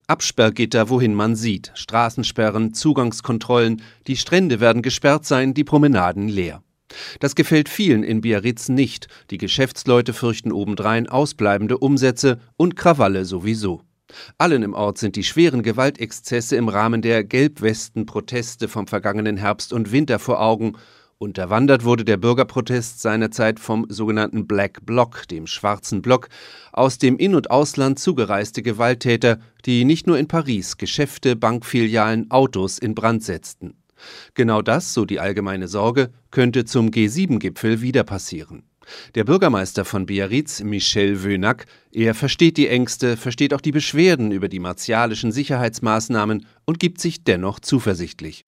Absperrgitter, wohin man sieht, Straßensperren, Zugangskontrollen, die Strände werden gesperrt sein, die Promenaden leer. Das gefällt vielen in Biarritz nicht. Die Geschäftsleute fürchten obendrein ausbleibende Umsätze und Krawalle sowieso. Allen im Ort sind die schweren Gewaltexzesse im Rahmen der Gelbwesten-Proteste vom vergangenen Herbst und Winter vor Augen. Unterwandert wurde der Bürgerprotest seinerzeit vom sogenannten Black Bloc, dem schwarzen Block, aus dem In- und Ausland zugereiste Gewalttäter, die nicht nur in Paris Geschäfte, Bankfilialen, Autos in Brand setzten. Genau das, so die allgemeine Sorge, könnte zum G7-Gipfel wieder passieren. Der Bürgermeister von Biarritz, Michel Wöhnack, er versteht die Ängste, versteht auch die Beschwerden über die martialischen Sicherheitsmaßnahmen und gibt sich dennoch zuversichtlich.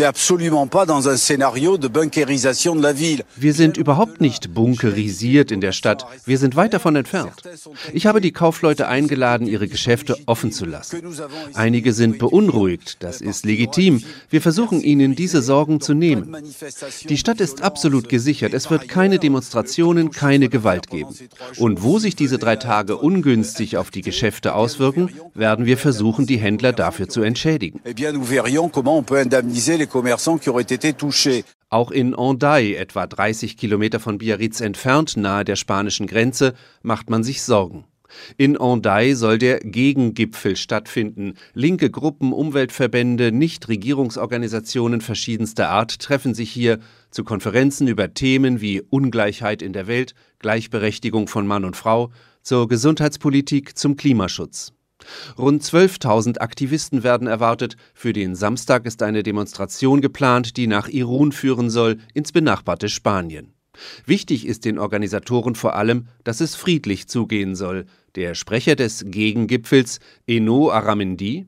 Wir sind überhaupt nicht bunkerisiert in der Stadt, wir sind weit davon entfernt. Ich habe die Kaufleute eingeladen, ihre Geschäfte offen zu lassen. Einige sind beunruhigt, das ist legitim. Wir versuchen ihnen diese Sorgen zu nehmen. Die Stadt ist absolut gesichert, es wird keine Demonstrationen, keine Gewalt geben. Und wo sich diese 3 Tage ungünstig auf die Geschäfte auswirken, werden wir versuchen, die Händler dafür zu entschädigen. Auch in Hendaye, etwa 30 Kilometer von Biarritz entfernt, nahe der spanischen Grenze, macht man sich Sorgen. In Hendaye soll der Gegengipfel stattfinden. Linke Gruppen, Umweltverbände, Nichtregierungsorganisationen verschiedenster Art treffen sich hier zu Konferenzen über Themen wie Ungleichheit in der Welt, Gleichberechtigung von Mann und Frau, zur Gesundheitspolitik, zum Klimaschutz. Rund 12.000 Aktivisten werden erwartet. Für den Samstag ist eine Demonstration geplant, die nach Irún führen soll, ins benachbarte Spanien. Wichtig ist den Organisatoren vor allem, dass es friedlich zugehen soll. Der Sprecher des Gegengipfels, Eno Aramendi: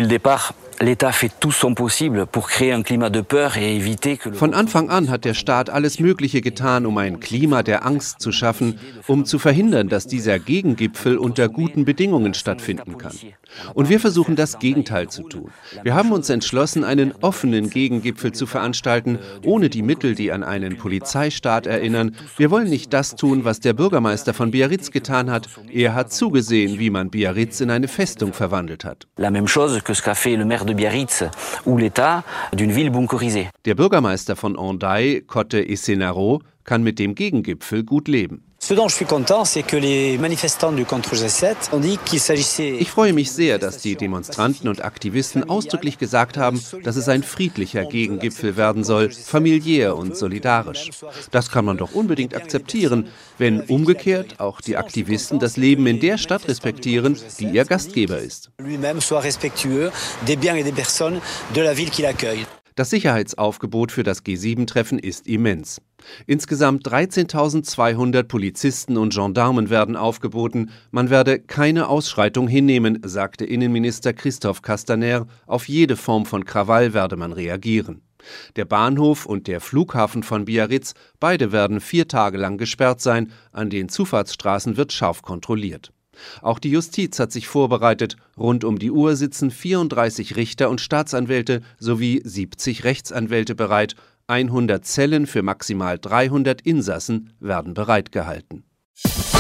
Von Anfang an hat der Staat alles Mögliche getan, um ein Klima der Angst zu schaffen, um zu verhindern, dass dieser Gegengipfel unter guten Bedingungen stattfinden kann. Und wir versuchen das Gegenteil zu tun. Wir haben uns entschlossen, einen offenen Gegengipfel zu veranstalten, ohne die Mittel, die an einen Polizeistaat erinnern. Wir wollen nicht das tun, was der Bürgermeister von Biarritz getan hat. Er hat zugesehen, wie man Biarritz in eine Festung verwandelt hat. Der Bürgermeister von Hendaye, Cotte Essenaro, kann mit dem Gegengipfel gut leben. Ich freue mich sehr, dass die Demonstranten und Aktivisten ausdrücklich gesagt haben, dass es ein friedlicher Gegengipfel werden soll, familiär und solidarisch. Das kann man doch unbedingt akzeptieren, wenn umgekehrt auch die Aktivisten das Leben in der Stadt respektieren, die ihr Gastgeber ist. Das Sicherheitsaufgebot für das G7-Treffen ist immens. Insgesamt 13.200 Polizisten und Gendarmen werden aufgeboten. Man werde keine Ausschreitung hinnehmen, sagte Innenminister Christophe Castaner. Auf jede Form von Krawall werde man reagieren. Der Bahnhof und der Flughafen von Biarritz, beide werden 4 Tage lang gesperrt sein. An den Zufahrtsstraßen wird scharf kontrolliert. Auch die Justiz hat sich vorbereitet. Rund um die Uhr sitzen 34 Richter und Staatsanwälte sowie 70 Rechtsanwälte bereit. 100 Zellen für maximal 300 Insassen werden bereitgehalten.